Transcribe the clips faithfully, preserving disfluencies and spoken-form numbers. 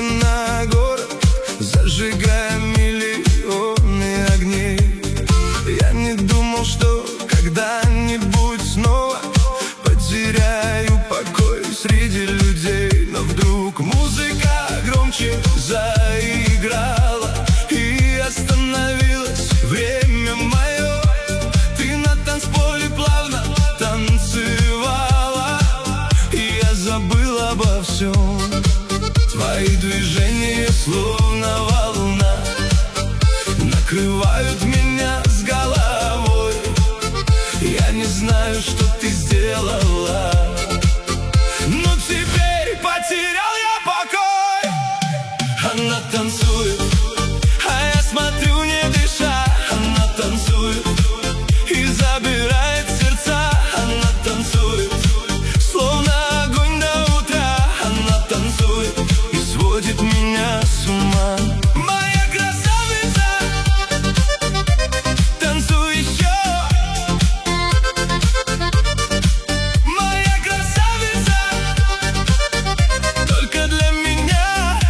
на город, зажигая миллионы огней. Я не думал, что когда-нибудь снова потеряю покой среди людей. Но вдруг музыка громче заиграла и остановилось время мое. Ты на танцполе плавно танцевала, и я забыл обо всем. Твои движения словно волна накрывают меня с головой. Я не знаю, что ты сделала, но теперь потерял я покой. Она танцует, а я смотрю не дыша. Она танцует и забирает сердца. Она танцует, словно огонь до утра. Она танцует и сводит меня с ума. Моя красавица, танцуй еще. Моя красавица, только для меня.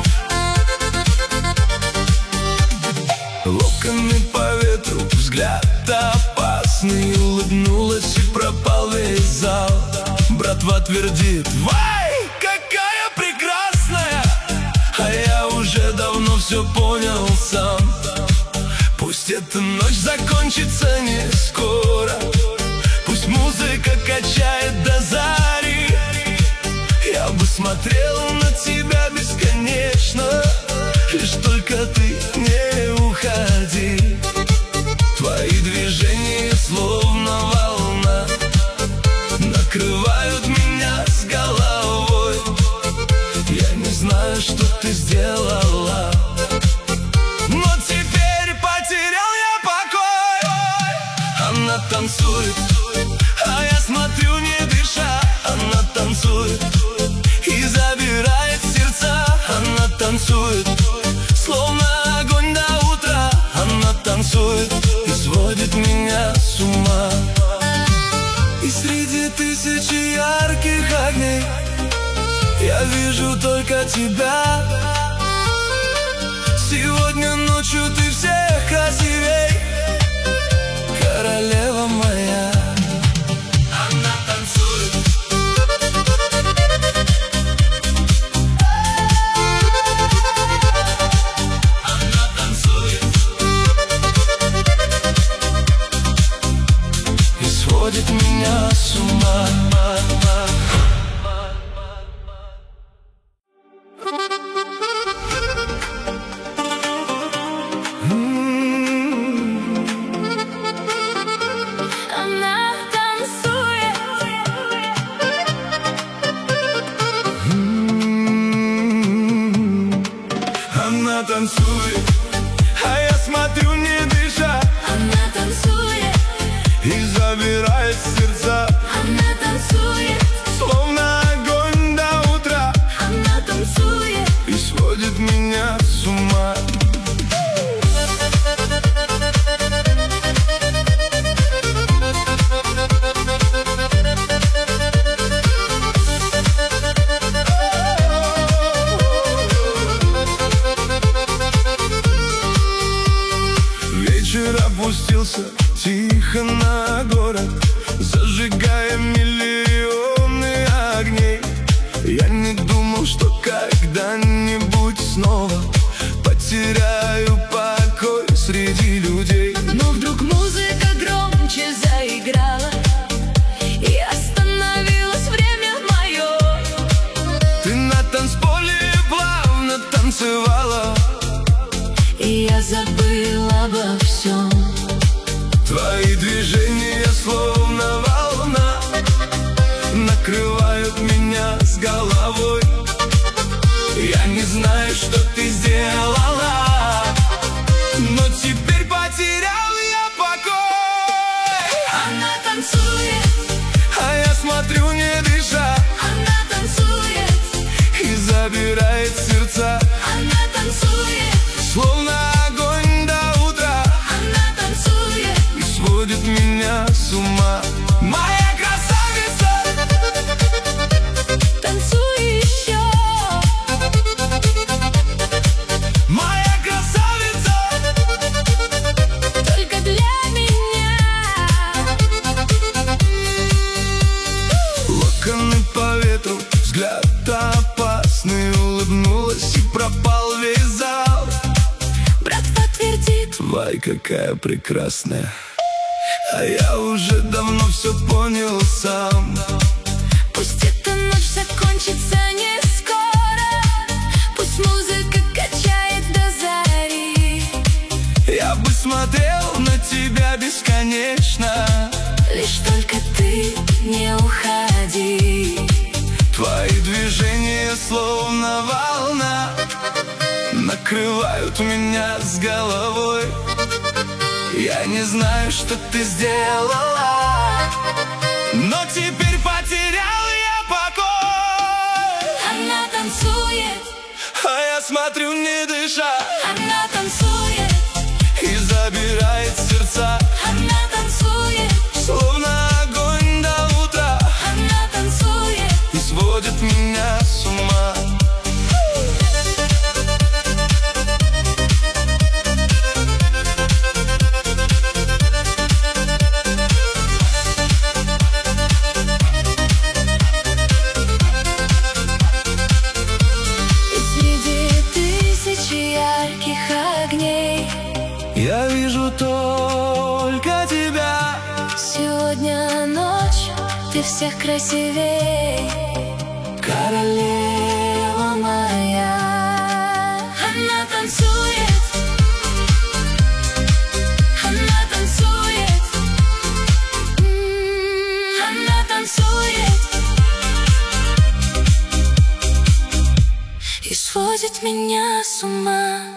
Локоны по ветру, взгляд опасный. Улыбнулась и пропал весь зал. Братва твердит: вай, какая прекрасная! А я уже давно все понял сам. Пусть эта ночь закончится не скоро, пусть музыка качает до зари. Я бы смотрел на тебя бесконечно, лишь только ты не уходи. Твои движения словно волна накрывают меня с головой. Я не знаю, что ты сделала, но теперь потерял я покой. Она танцует, а я смотрю не дыша. Она танцует и забирает сердца. Она танцует, словно огонь до утра. Она танцует и сводит меня с ума. И среди тысячи ярких огней я вижу только тебя. Сегодня ночью ты всех красивей, королева моя. Она танцует, она танцует и сводит меня с ума. Она танцует, а я смотрю не дыша. Она танцует и забирает сердца. Она танцует, словно огонь до утра. она танцует и сводит меня с ума. Вечер опустился тихо на город, зажигая миллионы огней. Я не думал, что когда-нибудь снова потеряю покой среди людей. Но вдруг музыка громче заиграла и остановилось время мое. Ты на танцполе плавно танцевала, И я забыла обо всем. твои движения словно волна накрывают меня с головой. Я не знаю, что ты сделала, но теперь потерял я покой. Она танцует, А я смотрю не дыша. она танцует, И забирает сердца. она танцует, Словно огонь до утра. она танцует И сводит меня с ума. Моя красавица, танцуй еще. Вай, какая прекрасная. А я уже давно все понял сам. Пусть эта ночь закончится не скоро, пусть музыка качает до зари. Я бы смотрел на тебя бесконечно, лишь только ты не уходи. Твои движения словно волна накрывают меня с головой. Я не знаю, что ты сделала, но теперь потерял я покой. Она танцует, а я смотрю, не дыша. Она танцует и забирает сердца. Она танцует, словно огонь до утра. Она танцует и сводит меня с ума. Я вижу только тебя. Сегодня ночь, ты всех красивей, королева моя. Она танцует, она танцует, м-м, она танцует и сводит меня с ума.